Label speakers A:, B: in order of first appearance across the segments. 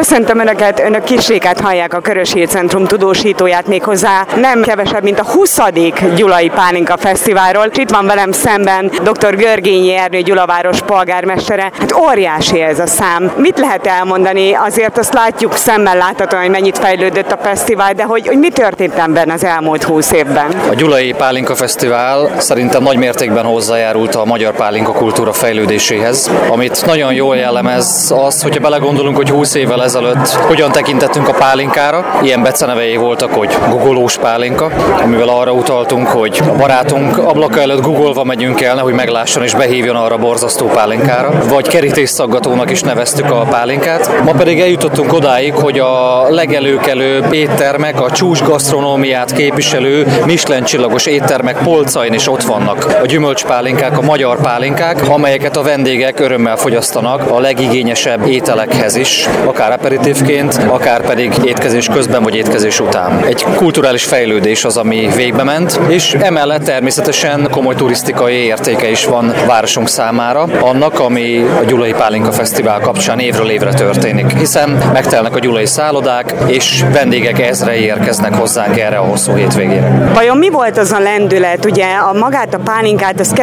A: Köszöntöm Önöket, Önök Kisrékát hallják, a Körös Hír Centrum tudósítóját, méghozzá nem kevesebb, mint a 20. Gyulai Pálinka Fesztiválról. Itt van velem szemben dr. Görgényi Ernő Gyulaváros polgármestere. Hát óriási ez a szám. Mit lehet elmondani? Azért azt látjuk szemmel láthatóan, hogy mennyit fejlődött a fesztivál, de hogy mi történt ebben az elmúlt 20 évben?
B: A Gyulai Pálinka Fesztivál szerintem nagy mértékben hozzájárult a magyar pálinka kultúra fejlődéséhez, amit nagyon jól jellemez az, hogyha belegondolunk, hogy 20 évvel ezelőtt hogyan tekintettünk a pálinkára. Ilyen becenevei voltak, hogy gugolós pálinka, amivel arra utaltunk, hogy a barátunk ablaka előtt gugolva megyünk el, nehogy meglásson és behívjon arra a borzasztó pálinkára. Vagy kerítésszaggatónak is neveztük a pálinkát. Ma pedig eljutottunk odáig, hogy a legelőkelőbb éttermek, a csúcs gasztronómiát képviselő Michelin csillagos éttermek polcain is ott vannak a gyümölcspálinkák, a magyar pálinkák, amelyeket a vendégek örömmel fogyasztanak a legigényesebb ételekhez is, akár aperitívként, akár pedig étkezés közben vagy étkezés után. Egy kulturális fejlődés az, ami végbe ment, és emellett természetesen komoly turisztikai értéke is van városunk számára, annak, ami a Gyulai Pálinka Fesztivál kapcsán évről évre történik, hiszen megtelnek a gyulai szállodák, és vendégek ezrei érkeznek hozzánk erre a hosszú hétvégére.
A: Vajon mi volt az a lendület? Ugye magát a pálinkát az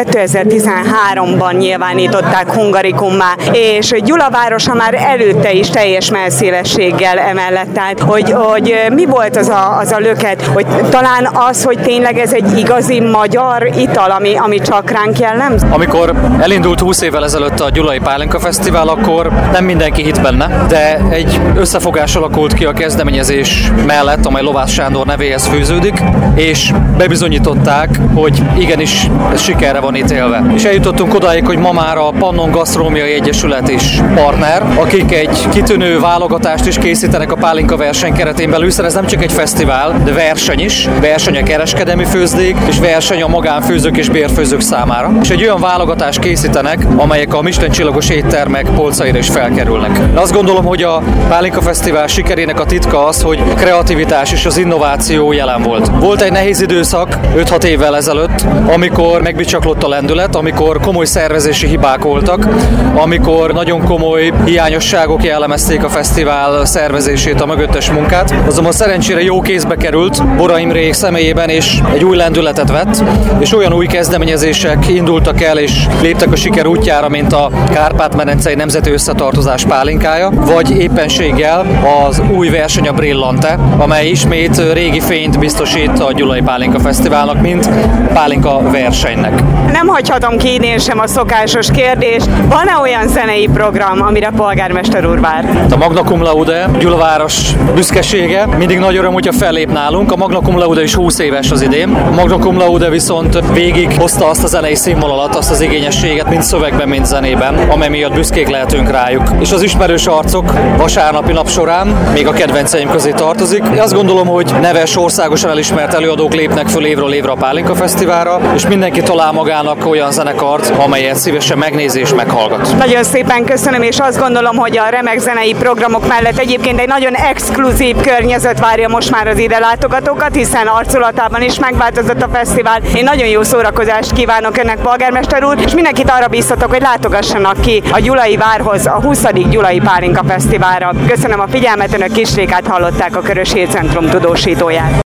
A: 2013-ban nyilvánították hungarikummá, és Gyula városa már előtte is teljes mellszélességgel emellett állt, hogy mi volt az a löket, hogy talán az, hogy tényleg ez egy igazi magyar ital, ami csak ránk jellemző?
B: Amikor elindult 20 évvel ezelőtt a Gyulai Pálinka Fesztivál, akkor nem mindenki hitt benne, de egy összefogás alakult ki a kezdeményezés mellett, amely Lovász Sándor nevéhez fűződik, és bebizonyították, hogy igenis sikerre van ítélve. És eljutottunk odáig, hogy ma már a Pannon Gasztronómiai Egyesület is partner, akik egy kitűnő válogatást is készítenek a pálinka verseny keretén belül, hiszen ez nem csak egy fesztivál, de verseny is. Verseny a kereskedelmi főzdék, és verseny a magánfőzők és bérfőzők számára. És egy olyan válogatást készítenek, amelyek a Michelin csillagos éttermek polcaira is felkerülnek. Azt gondolom, hogy a Pálinka Fesztivál sikerének a titka az, hogy a kreativitás és az innováció jelen volt. Volt egy nehéz időszak 5-6 évvel ezelőtt, amikor megbicsaklott a lendület, amikor komoly szervezési hibák voltak, amikor nagyon komoly hiányosságok jellemezték a fesztivál szervezését, a mögöttes munkát. Azonban szerencsére jó kézbe került Bora Imrék személyében, és egy új lendületet vett, és olyan új kezdeményezések indultak el, és léptek a siker útjára, mint a Kárpát-medencei Nemzeti Összetartozás pálinkája, vagy éppenséggel az új verseny a Brillante, amely ismét régi fényt biztosít a Gyulai Pálinka Fesztiválnak, mint pálinka versenynek.
A: Nem hagyhatom ki idén sem a szokásos kérdést. Van-e olyan zenei program, amire polgármester úr vár?
B: A Magna Cum Laude, Gyulaváros büszkesége. Mindig nagy öröm, hogyha fellép nálunk. A Magna Cum Laude is 20 éves az idén. A Magna Cum Laude viszont végig hozta azt a zenei színvonalat, azt az igényességet, mind szövegben, mind zenében, amely miatt büszkék lehetünk rájuk. És az ismerős arcok vasárnapi nap során még a kedvenceim közé tartozik. Én azt gondolom, hogy neves, országosan elismert előadók lépnek föl évről évre a Pálinka Fesztiválra, és mindenki talál magának olyan zenekart, amelyet szívesen megnézi és meghallgat.
A: Nagyon szépen köszönöm, és azt gondolom, hogy a remek zenei programok mellett egyébként egy nagyon exkluzív környezet várja most már az ide látogatókat, hiszen arculatában is megváltozott a fesztivál. Én nagyon jó szórakozást kívánok önnek, polgármester úr, és mindenkit arra bíztatok, hogy látogassanak ki a Gyulai várhoz, a 20. Gyulai Pálinka Fesztiválra. Köszönöm a figyelmet, önök Kisrékát hallották, a Körös Hír Centrum tudósítóját.